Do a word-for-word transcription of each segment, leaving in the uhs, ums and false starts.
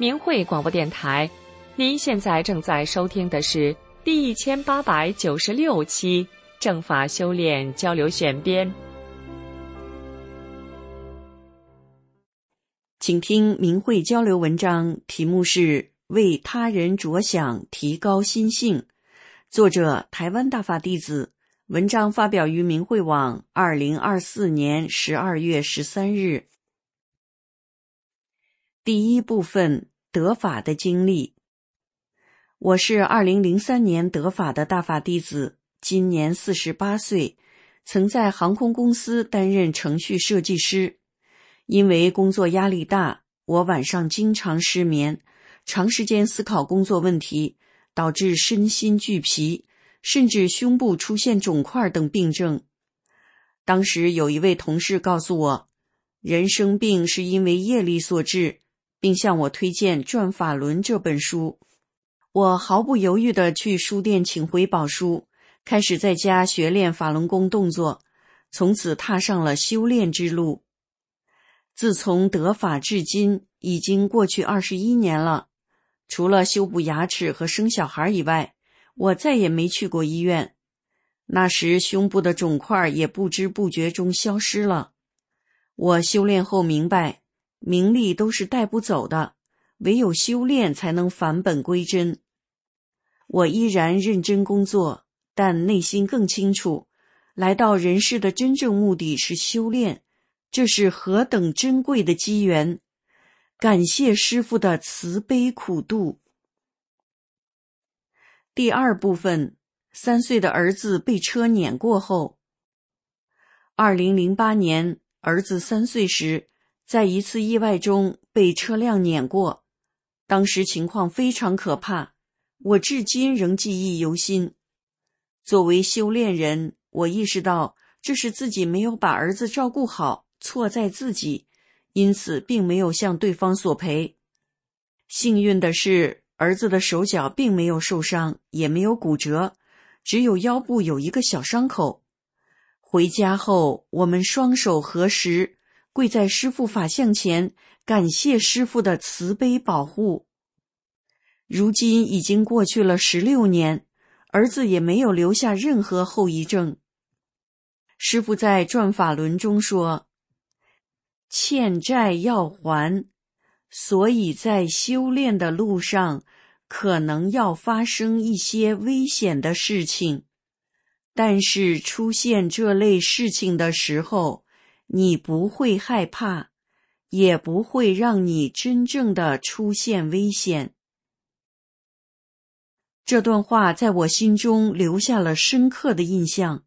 明慧广播电台。您现在正在收听的是第一千八百九十六期正法修炼交流选编。 请听明慧交流文章，题目是为他人着想，提高心性，作者台湾大法弟子，文章发表于明慧网二零二四年十二月十三日。第一部分，得法的经历。我是二零零三年得法的大法弟子，今年四十八岁，曾在航空公司担任程序设计师。因为工作压力大，我晚上经常失眠，长时间思考工作问题，导致身心俱疲，甚至胸部出现肿块等病症。当时有一位同事告诉我，人生病是因为业力所致，并向我推荐《转法轮》这本书。我毫不犹豫地去书店请回宝书，开始在家学练法轮功动作，从此踏上了修炼之路。自从得法至今，已经过去二十一年了。除了修补牙齿和生小孩以外，我再也没去过医院。那时胸部的肿块也不知不觉中消失了。我修炼后明白，名利都是带不走的，唯有修炼才能返本归真。我依然认真工作，但内心更清楚，来到人世的真正目的是修炼，这是何等珍贵的机缘！感谢师父的慈悲苦度。第二部分，三岁的儿子被车碾过后。二零零八年，儿子三岁时，在一次意外中被车辆碾过，当时情况非常可怕，我至今仍记忆犹新。作为修炼人，我意识到这是自己没有把儿子照顾好，错在自己，因此并没有向对方索赔。幸运的是，儿子的手脚并没有受伤，也没有骨折，只有腰部有一个小伤口。回家后，我们双手合十，跪在师父法像前，感谢师父的慈悲保护。如今已经过去了十六年，儿子也没有留下任何后遗症。师父在《转法轮》中说，欠债要还，所以在修炼的路上可能要发生一些危险的事情，但是出现这类事情的时候，你不会害怕，也不会让你真正的出现危险。这段话在我心中留下了深刻的印象。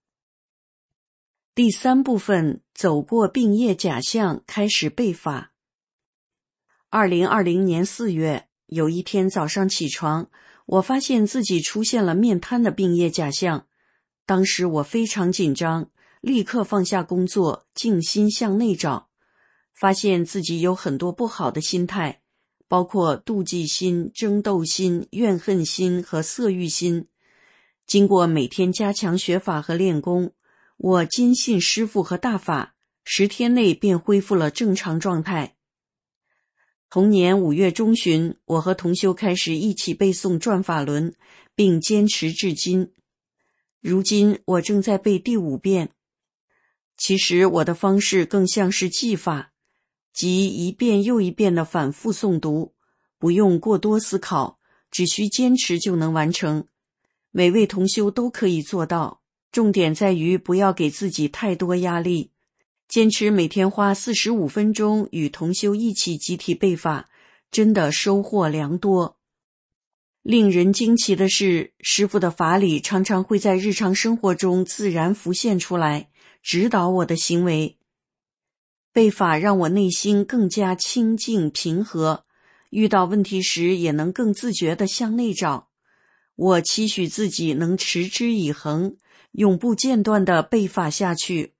第三部分，走过病业假象，开始背法。二零二零年四月，有一天早上起床，我发现自己出现了面瘫的病业假象。当时我非常紧张，立刻放下工作，静心向内找，发现自己有很多不好的心态，包括妒忌心、争斗心、怨恨心和色欲心。经过每天加强学法和练功，我坚信师父和大法，十天内便恢复了正常状态。同年五月中旬，我和同修开始一起背诵《转法轮》，并坚持至今。如今我正在背第五遍。其实我的方式更像是记法，即一遍又一遍的反复诵读，不用过多思考，只需坚持就能完成。每位同修都可以做到，重点在于不要给自己太多压力。坚持每天花四十五分钟与同修一起集体背法，真的收获良多。令人惊奇的是，师父的法理常常会在日常生活中自然浮现出来，指导我的行为。背法让我内心更加清静平和，遇到问题时也能更自觉地向内找。我期许自己能持之以恒，永不间断地背法下去。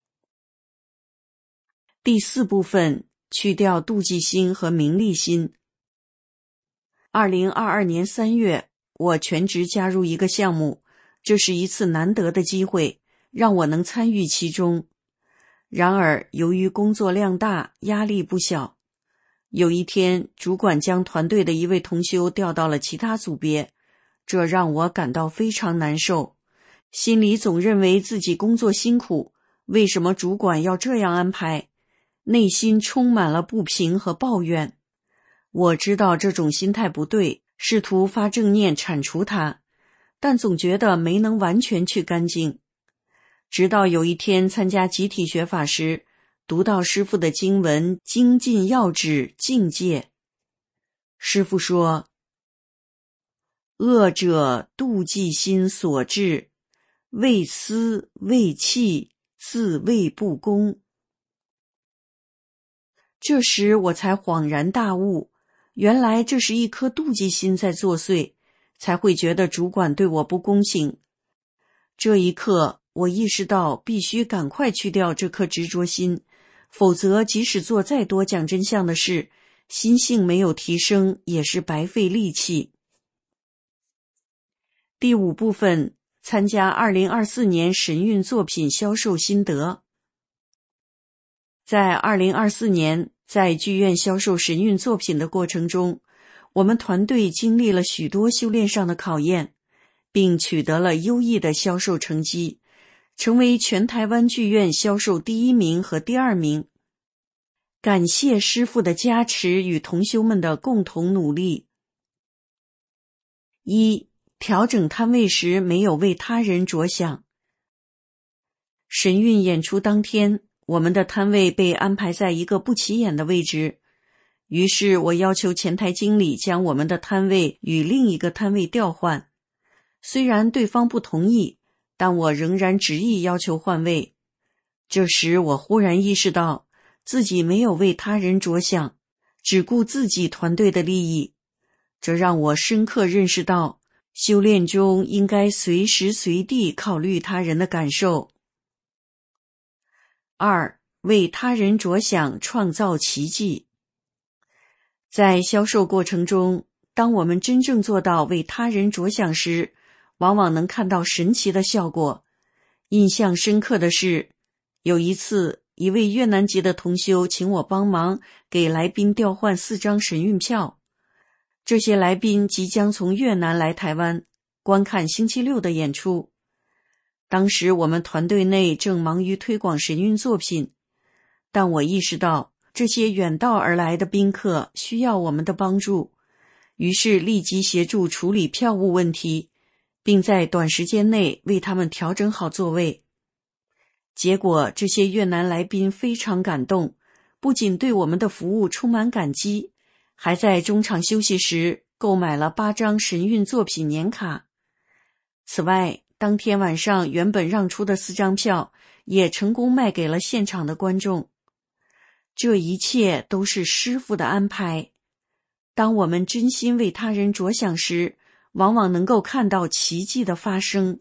第四部分，去掉妒忌心和名利心。二零二二年三月，我全职加入一个项目，这是一次难得的机会，让我能参与其中。然而，由于工作量大，压力不小， 有一天，主管将团队的一位同修调到了其他组别，这让我感到非常难受，心里总认为自己工作辛苦，为什么主管要这样安排？内心充满了不平和抱怨。我知道这种心态不对，试图发正念铲除它，但总觉得没能完全去干净。直到有一天参加集体学法时，读到师父的经文精进要旨境界。师父说，恶者妒忌心所致，为私为气，自谓不公。这时我才恍然大悟，原来这是一颗妒忌心在作祟，才会觉得主管对我不公平。这一刻，我意识到必须赶快去掉这颗执着心，否则即使做再多讲真相的事，心性没有提升，也是白费力气。第五部分，参加二零二四年神韵作品销售心得。在二零二四年，在剧院销售神韵作品的过程中，我们团队经历了许多修炼上的考验，并取得了优异的销售成绩，成为全台湾剧院销售第一名和第二名。感谢师父的加持与同修们的共同努力。一、调整摊位时没有为他人着想。神韵演出当天，我们的摊位被安排在一个不起眼的位置，于是我要求前台经理将我们的摊位与另一个摊位调换。虽然对方不同意，但我仍然执意要求换位。这时我忽然意识到，自己没有为他人着想，只顾自己团队的利益。这让我深刻认识到，修炼中应该随时随地考虑他人的感受。二、为他人着想，创造奇迹。在销售过程中，当我们真正做到为他人着想时，往往能看到神奇的效果。印象深刻的是，有一次，一位越南籍的同修请我帮忙给来宾调换四张神韵票。这些来宾即将从越南来台湾观看星期六的演出。当时我们团队内正忙于推广神韵作品，但我意识到这些远道而来的宾客需要我们的帮助，于是立即协助处理票务问题，并在短时间内为他们调整好座位。结果这些越南来宾非常感动，不仅对我们的服务充满感激，还在中场休息时购买了八张神韵作品年卡。此外，当天晚上原本让出的四张票也成功卖给了现场的观众。这一切都是师父的安排。当我们真心为他人着想时，往往能够看到奇迹的发生。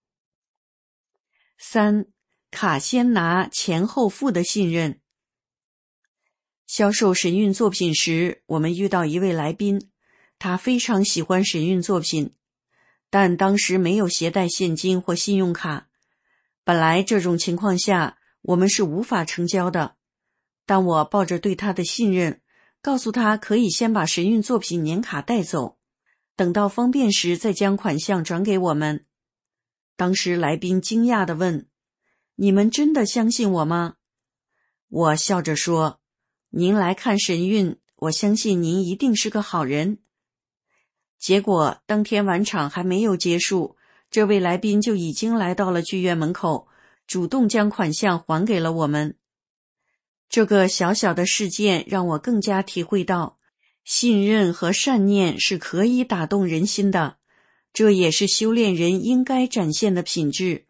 三、卡先拿前后付的信任。销售神韵作品时，我们遇到一位来宾，他非常喜欢神韵作品，但当时没有携带现金或信用卡。本来这种情况下，我们是无法成交的，但我抱着对他的信任，告诉他可以先把神韵作品年卡带走，等到方便时再将款项转给我们。当时来宾惊讶地问：你们真的相信我吗？我笑着说：您来看神韵，我相信您一定是个好人。结果当天晚场还没有结束，这位来宾就已经来到了剧院门口，主动将款项还给了我们。这个小小的事件让我更加体会到，信任和善念是可以打动人心的，这也是修炼人应该展现的品质。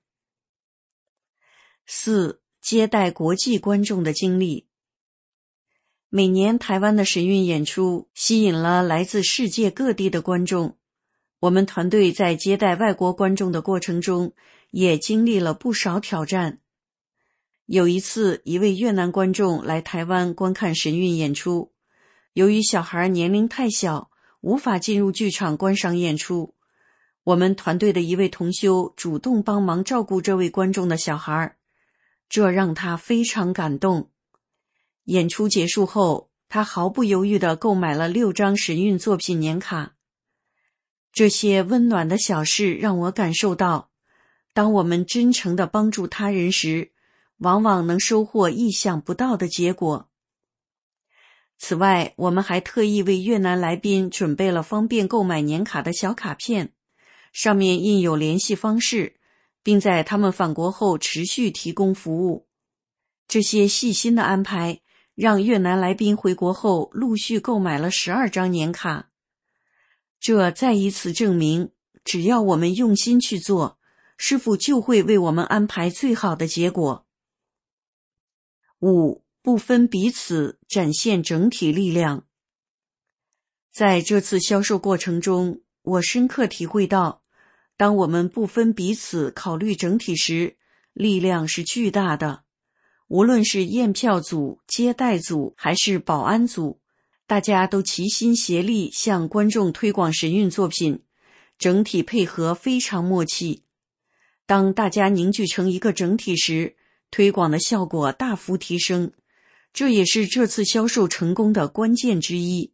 四、接待国际观众的经历。每年台湾的神韵演出吸引了来自世界各地的观众，我们团队在接待外国观众的过程中也经历了不少挑战。有一次，一位越南观众来台湾观看神韵演出，由于小孩年龄太小，无法进入剧场观赏演出，我们团队的一位同修主动帮忙照顾这位观众的小孩，这让他非常感动。演出结束后， 他毫不犹豫地购买了六张神韵作品年卡。这些温暖的小事让我感受到，当我们真诚地帮助他人时，往往能收获意想不到的结果。此外，我们还特意为越南来宾准备了方便购买年卡的小卡片，上面印有联系方式，并在他们返国后持续提供服务。这些细心的安排让越南来宾回国后陆续购买了十二张年卡。这再一次证明，只要我们用心去做，师父就会为我们安排最好的结果。五、不分彼此，展现整体力量。在这次销售过程中，我深刻体会到，当我们不分彼此考虑整体时，力量是巨大的。无论是验票组、接待组还是保安组，大家都齐心协力向观众推广神韵作品，整体配合非常默契。当大家凝聚成一个整体时，推广的效果大幅提升，这也是这次销售成功的关键之一。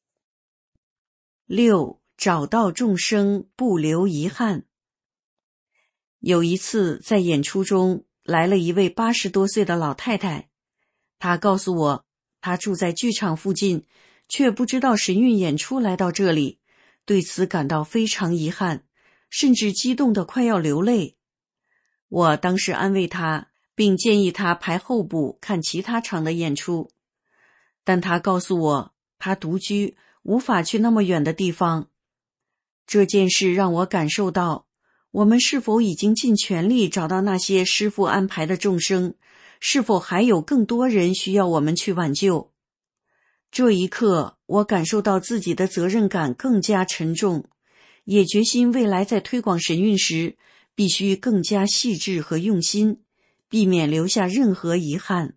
六、找到众生，不留遗憾。有一次在演出中，来了一位八十多岁的老太太，她告诉我，她住在剧场附近，却不知道神韵演出来到这里，对此感到非常遗憾，甚至激动得快要流泪。我当时安慰她，并建议她排候补看其他场的演出，但她告诉我，她独居，无法去那么远的地方。这件事让我感受到，我们是否已经尽全力找到那些师父安排的众生？是否还有更多人需要我们去挽救？这一刻，我感受到自己的责任感更加沉重，也决心未来在推广神韵时，必须更加细致和用心，避免留下任何遗憾。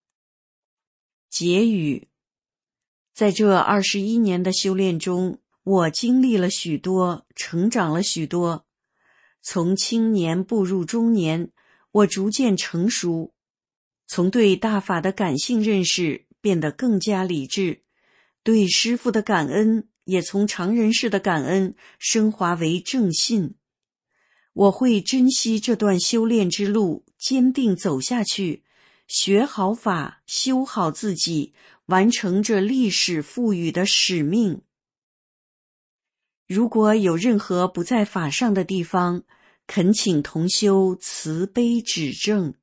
结语：在这二十一年的修炼中，我经历了许多，成长了许多。从青年步入中年，我逐渐成熟，从对大法的感性认识变得更加理智，对师父的感恩也从常人式的感恩升华为正信。我会珍惜这段修炼之路，坚定走下去，学好法，修好自己，完成这历史赋予的使命。如果有任何不在法上的地方，恳请同修慈悲指正。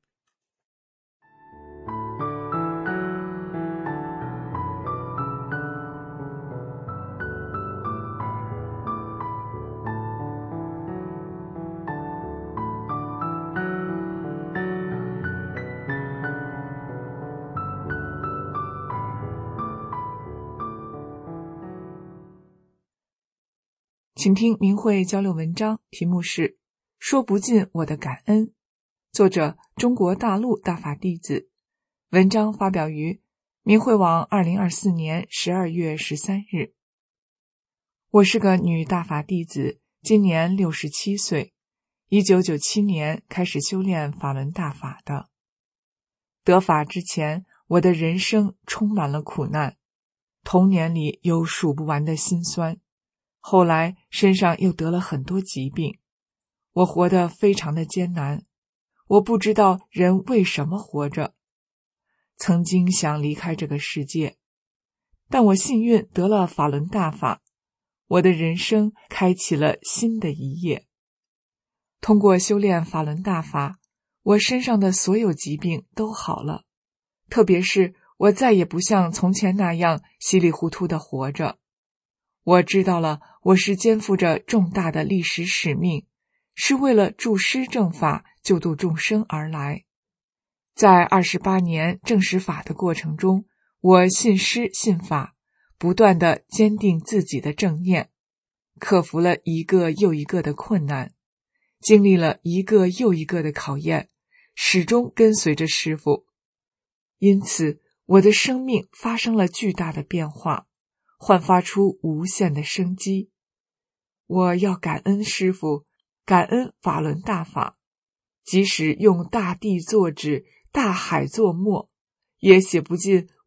请听明慧交流文章，题目是说不尽我的感恩，作者中国大陆大法弟子，文章发表于明慧网二零二四年十二月十三日。我是个女大法弟子，今年六十七岁，一九九七年开始修炼法轮大法的。得法之前，我的人生充满了苦难，童年里有数不完的辛酸，后来身上又得了很多疾病，我活得非常的艰难，我不知道人为什么活着。曾经想离开这个世界，但我幸运得了法轮大法，我的人生开启了新的一页。通过修炼法轮大法，我身上的所有疾病都好了，特别是我再也不像从前那样稀里糊涂地活着。我知道了，我是肩负着重大的历史使命，是为了助师正法、救度众生而来。在二十八年证实法的过程中，我信师信法，不断地坚定自己的正念，克服了一个又一个的困难，经历了一个又一个的考验，始终跟随着师父。因此，我的生命发生了巨大的变化，焕发出无限的生机。我要感恩师父，感恩法轮大法，即使用大地作纸，大海作墨，也写不尽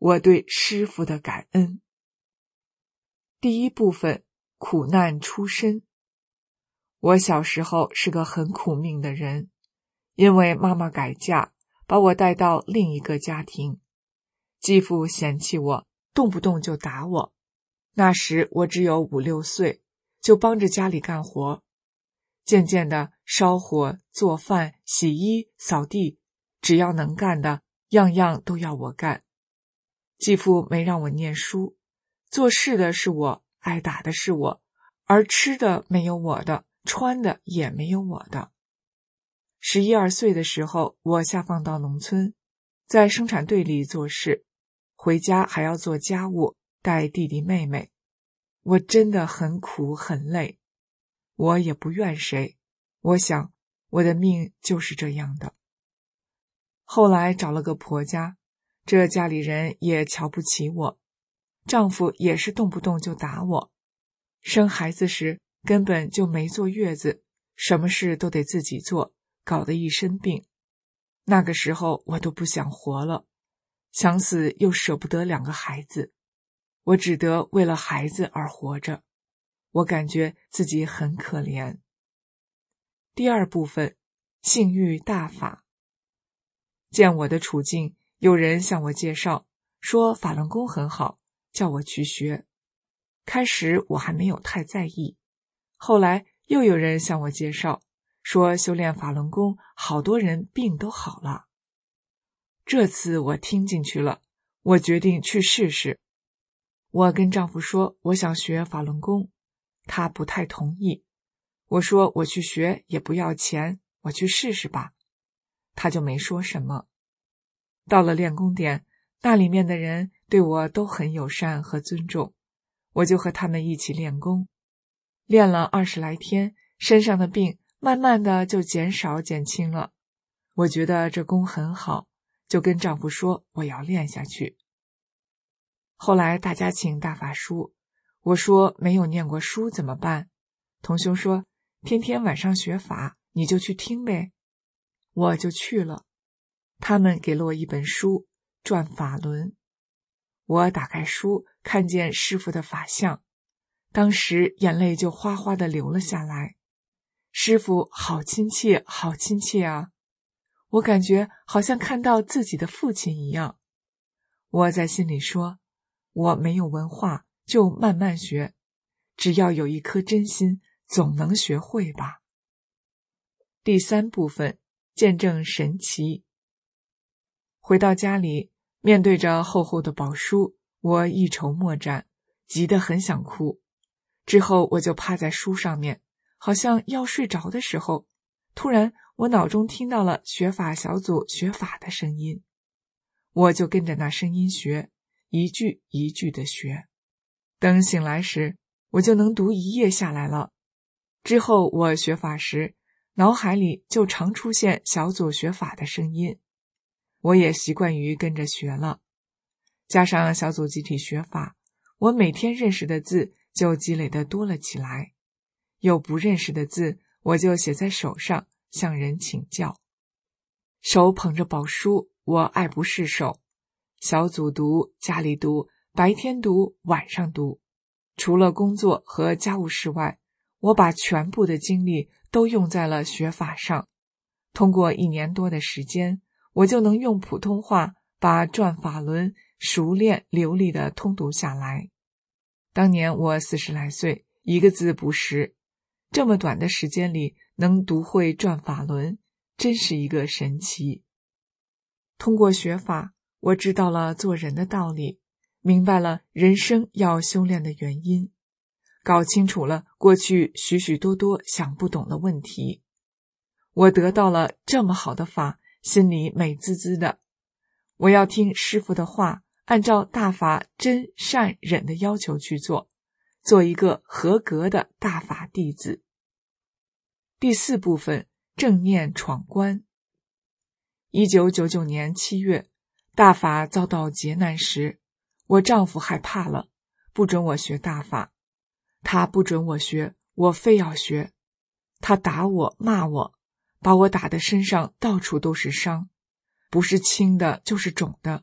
我对师父的感恩。第一部分，苦难出身。我小时候是个很苦命的人，因为妈妈改嫁，把我带到另一个家庭。继父嫌弃我，动不动就打我。那时我只有五六岁，就帮着家里干活。渐渐的，烧火、做饭、洗衣、扫地，只要能干的，样样都要我干。继父没让我念书，做事的是我，挨打的是我，而吃的没有我的，穿的也没有我的。十一二岁的时候，我下放到农村，在生产队里做事，回家还要做家务，带弟弟妹妹。我真的很苦很累，我也不怨谁，我想我的命就是这样的。后来找了个婆家，这家里人也瞧不起我，丈夫也是动不动就打我。生孩子时根本就没坐月子，什么事都得自己做，搞得一身病。那个时候我都不想活了，想死又舍不得两个孩子，我只得为了孩子而活着。我感觉自己很可怜。第二部分，性欲大法。见我的处境，有人向我介绍，说法轮功很好，叫我去学。开始我还没有太在意，后来又有人向我介绍，说修炼法轮功，好多人病都好了。这次我听进去了，我决定去试试。我跟丈夫说我想学法轮功，他不太同意。我说我去学也不要钱，我去试试吧。他就没说什么。到了练功点，那里面的人对我都很友善和尊重，我就和他们一起练功。练了二十来天，身上的病慢慢的就减少减轻了。我觉得这功很好，就跟丈夫说我要练下去。后来大家请大法书，我说没有念过书怎么办？同修说天天晚上学法，你就去听呗。我就去了。他们给了我一本书，转法轮。我打开书，看见师父的法相，当时眼泪就哗哗地流了下来。师父好亲切，好亲切啊！我感觉好像看到自己的父亲一样。我在心里说，我没有文化，就慢慢学，只要有一颗真心，总能学会吧。第三部分，见证神奇。回到家里，面对着厚厚的宝书，我一筹莫展，急得很想哭。之后我就趴在书上面，好像要睡着的时候，突然我脑中听到了学法小组学法的声音，我就跟着那声音学，一句一句的学。等醒来时，我就能读一页下来了。之后我学法时，脑海里就常出现小组学法的声音，我也习惯于跟着学了。加上小组集体学法，我每天认识的字就积累的多了起来，有不认识的字，我就写在手上，向人请教。手捧着宝书，我爱不释手，小组读，家里读，白天读，晚上读。除了工作和家务事外，我把全部的精力都用在了学法上。通过一年多的时间，我就能用普通话把转法轮熟练流利地通读下来。当年我四十来岁，一个字不识，这么短的时间里能读会转法轮，真是一个神奇。通过学法，我知道了做人的道理，明白了人生要修炼的原因，搞清楚了过去许许多多想不懂的问题。我得到了这么好的法，心里美滋滋的。我要听师父的话，按照大法真善忍的要求去做，做一个合格的大法弟子。第四部分，正念闯关。一九九九年七月，大法遭到劫难时，我丈夫害怕了，不准我学大法。他不准我学，我非要学。他打我，骂我，把我打得身上到处都是伤，不是轻的就是肿的，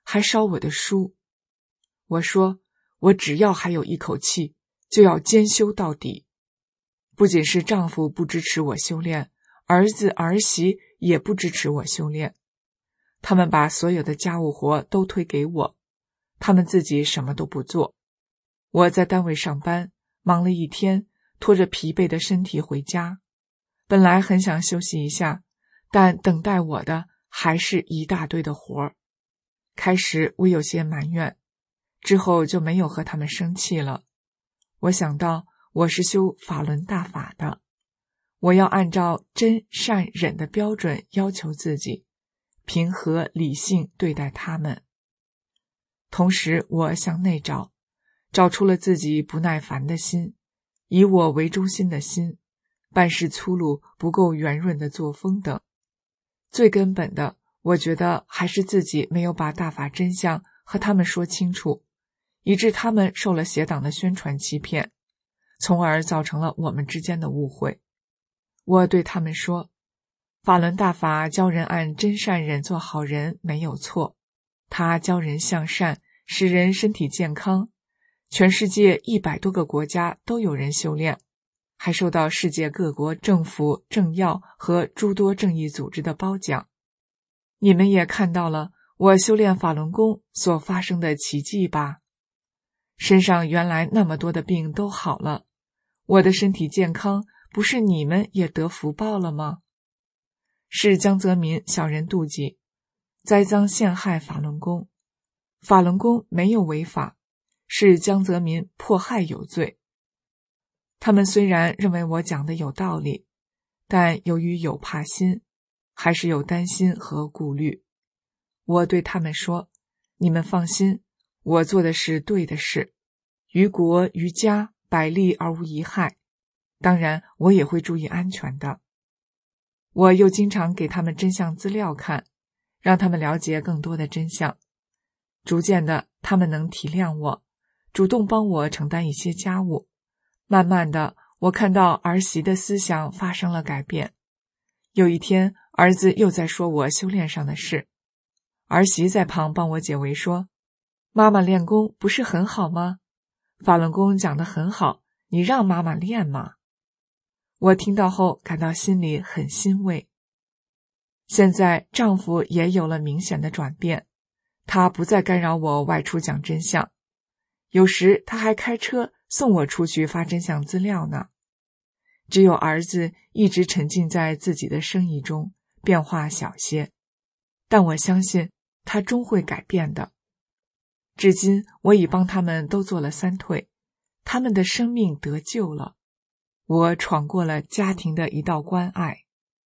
还烧我的书。我说，我只要还有一口气，就要兼修到底。不仅是丈夫不支持我修炼，儿子儿媳也不支持我修炼。他们把所有的家务活都推给我，他们自己什么都不做。我在单位上班，忙了一天，拖着疲惫的身体回家。本来很想休息一下，但等待我的还是一大堆的活儿。开始我有些埋怨，之后就没有和他们生气了。我想到我是修法轮大法的，我要按照真善忍的标准要求自己，平和理性对待他们。同时我向内找，找出了自己不耐烦的心，以我为中心的心，办事粗鲁不够圆润的作风等。最根本的，我觉得还是自己没有把大法真相和他们说清楚，以致他们受了邪党的宣传欺骗，从而造成了我们之间的误会。我对他们说，法轮大法教人按真善忍做好人没有错，它教人向善，使人身体健康。全世界一百多个国家都有人修炼，还受到世界各国政府、政要和诸多正义组织的褒奖。你们也看到了我修炼法轮功所发生的奇迹吧？身上原来那么多的病都好了，我的身体健康，不是你们也得福报了吗？是江泽民小人妒忌，栽赃陷害法轮功。法轮功没有违法，是江泽民迫害有罪。他们虽然认为我讲的有道理，但由于有怕心，还是有担心和顾虑。我对他们说，你们放心，我做的是对的事，于国于家百利而无一害，当然我也会注意安全的。我又经常给他们真相资料看，让他们了解更多的真相。逐渐的，他们能体谅我，主动帮我承担一些家务。慢慢的，我看到儿媳的思想发生了改变。有一天，儿子又在说我修炼上的事，儿媳在旁帮我解围说，妈妈练功不是很好吗？法轮功讲得很好，你让妈妈练嘛。我听到后感到心里很欣慰。现在丈夫也有了明显的转变，他不再干扰我外出讲真相，有时他还开车送我出去发真相资料呢。只有儿子一直沉浸在自己的生意中，变化小些，但我相信他终会改变的。至今我已帮他们都做了三退，他们的生命得救了，我闯过了家庭的一道关隘。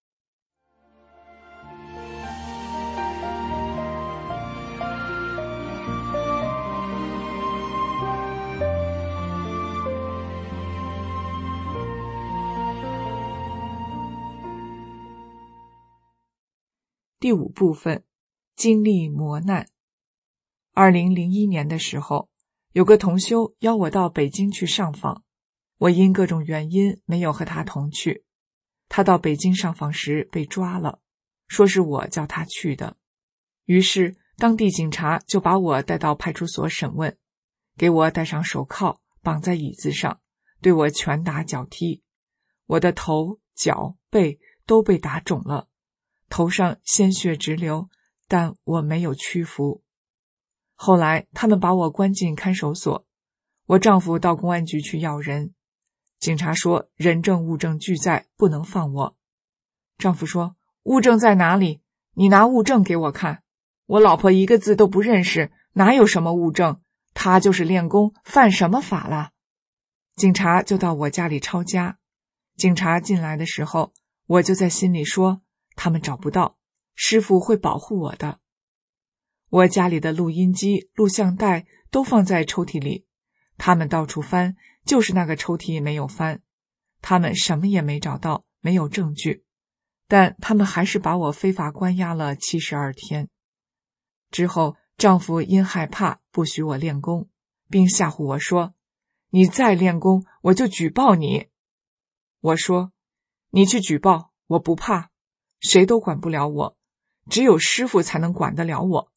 第五部分，经历磨难。二零零一年的时候，有个同修邀我到北京去上访，我因各种原因没有和他同去。他到北京上访时被抓了，说是我叫他去的。于是当地警察就把我带到派出所审问，给我戴上手铐，绑在椅子上，对我拳打脚踢。我的头、脚、背都被打肿了，头上鲜血直流，但我没有屈服。后来他们把我关进看守所，我丈夫到公安局去要人，警察说人证物证俱在，不能放我。丈夫说，物证在哪里？你拿物证给我看。我老婆一个字都不认识，哪有什么物证？她就是练功，犯什么法了？警察就到我家里抄家。警察进来的时候，我就在心里说，他们找不到，师父会保护我的。我家里的录音机、录像带都放在抽屉里，他们到处翻，就是那个抽屉没有翻。他们什么也没找到，没有证据，但他们还是把我非法关押了七十二天。之后，丈夫因害怕不许我练功，并吓唬我说，你再练功，我就举报你。我说，你去举报，我不怕，谁都管不了我，只有师父才能管得了我。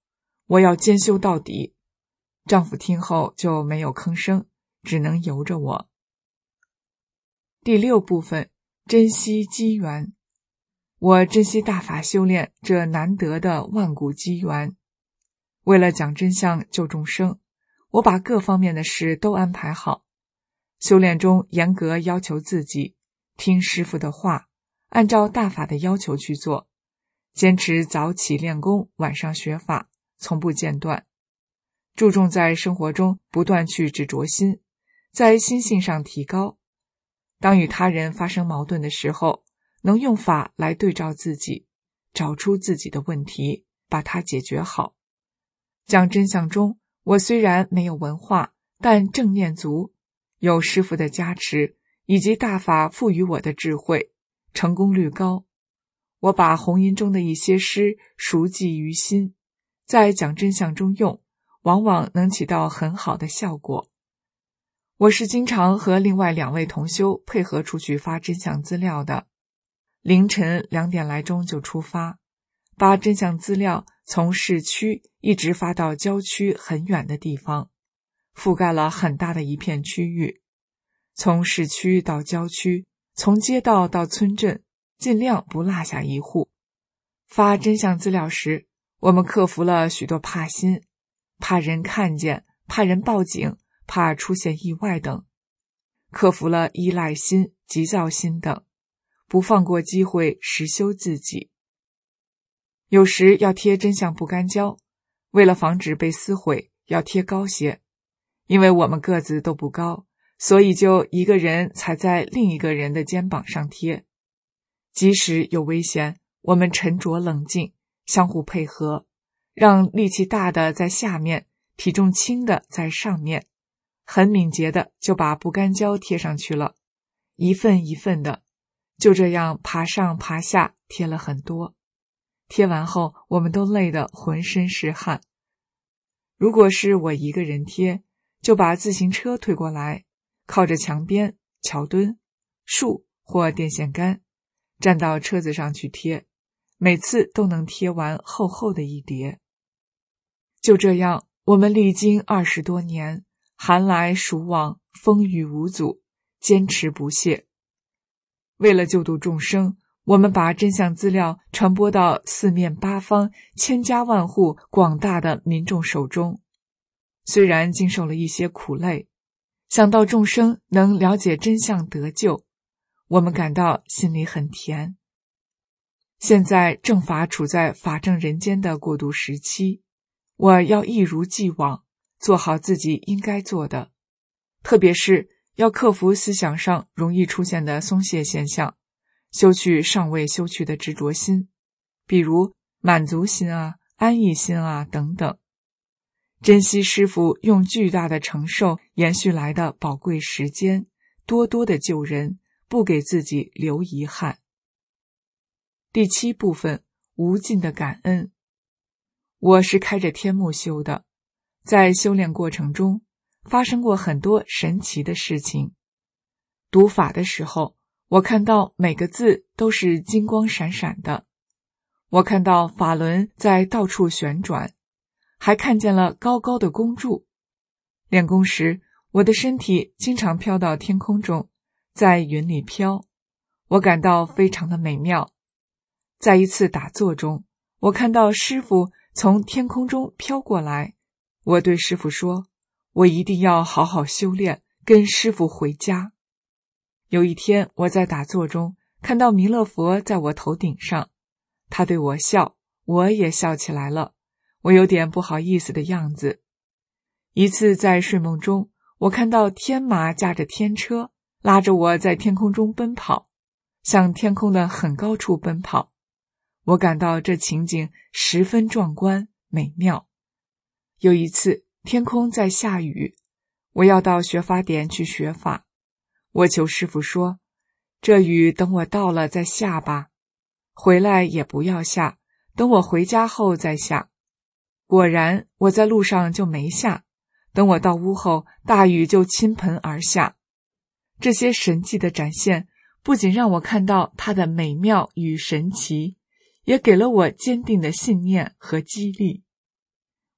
我要兼修到底。丈夫听后就没有吭声，只能由着我。第六部分，珍惜机缘。我珍惜大法修炼这难得的万古机缘。为了讲真相救众生，我把各方面的事都安排好。修炼中严格要求自己，听师父的话，按照大法的要求去做，坚持早起练功，晚上学法，从不间断。注重在生活中不断去执着心，在心性上提高。当与他人发生矛盾的时候，能用法来对照自己，找出自己的问题，把它解决好。讲真相中，我虽然没有文化，但正念足，有师父的加持，以及大法赋予我的智慧，成功率高。我把弘音中的一些诗熟记于心，在讲真相中用，往往能起到很好的效果。我是经常和另外两位同修配合出去发真相资料的，凌晨两点来钟就出发，把真相资料从市区一直发到郊区很远的地方，覆盖了很大的一片区域。从市区到郊区，从街道到村镇，尽量不落下一户。发真相资料时，我们克服了许多怕心，怕人看见，怕人报警，怕出现意外等，克服了依赖心、急躁心等，不放过机会实修自己。有时要贴真相不干胶，为了防止被撕毁，要贴高些。因为我们个子都不高，所以就一个人踩在另一个人的肩膀上贴。即使有危险，我们沉着冷静，相互配合，让力气大的在下面，体重轻的在上面，很敏捷的就把不干胶贴上去了，一份一份的，就这样爬上爬下贴了很多。贴完后，我们都累得浑身是汗。如果是我一个人贴，就把自行车推过来，靠着墙边、桥墩、树或电线杆，站到车子上去贴，每次都能贴完厚厚的一叠。就这样，我们历经二十多年，寒来暑往，风雨无阻，坚持不懈。为了救度众生，我们把真相资料传播到四面八方、千家万户广大的民众手中。虽然经受了一些苦累，想到众生能了解真相得救，我们感到心里很甜。现在正法处在法正人间的过渡时期，我要一如既往做好自己应该做的，特别是要克服思想上容易出现的松懈现象，修去尚未修去的执着心，比如满足心啊、安逸心啊等等。珍惜师父用巨大的承受延续来的宝贵时间，多多的救人，不给自己留遗憾。第七部分，无尽的感恩。我是开着天目修的，在修炼过程中发生过很多神奇的事情。读法的时候，我看到每个字都是金光闪闪的，我看到法轮在到处旋转，还看见了高高的弓柱。练功时，我的身体经常飘到天空中，在云里飘，我感到非常的美妙。在一次打坐中，我看到师父从天空中飘过来，我对师父说，我一定要好好修炼，跟师父回家。有一天，我在打坐中看到弥勒佛在我头顶上，他对我笑，我也笑起来了，我有点不好意思的样子。一次在睡梦中，我看到天马驾着天车，拉着我在天空中奔跑，向天空的很高处奔跑。我感到这情景十分壮观美妙。有一次，天空在下雨，我要到学法点去学法。我求师父说，这雨等我到了再下吧，回来也不要下，等我回家后再下。果然，我在路上就没下，等我到屋后，大雨就倾盆而下。这些神迹的展现，不仅让我看到它的美妙与神奇，也给了我坚定的信念和激励。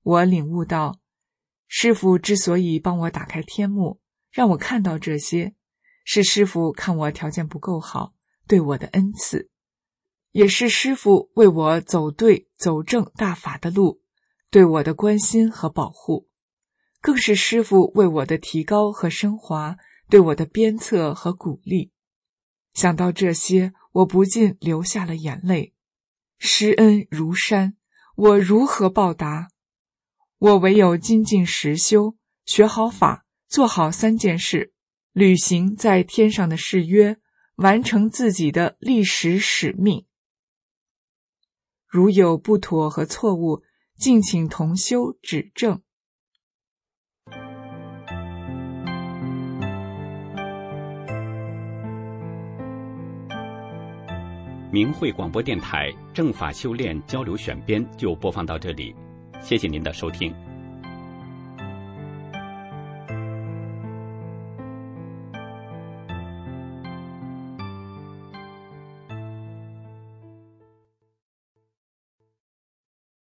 我领悟到，师父之所以帮我打开天幕，让我看到这些，是师父看我条件不够好，对我的恩赐，也是师父为我走对走正大法的路，对我的关心和保护，更是师父为我的提高和升华，对我的鞭策和鼓励。想到这些，我不禁流下了眼泪。师恩如山，我如何报答？我唯有精进实修，学好法，做好三件事，履行在天上的誓约，完成自己的历史使命。如有不妥和错误，敬请同修指正。 明慧广播电台正法修炼交流选编就播放到这里，谢谢您的收听。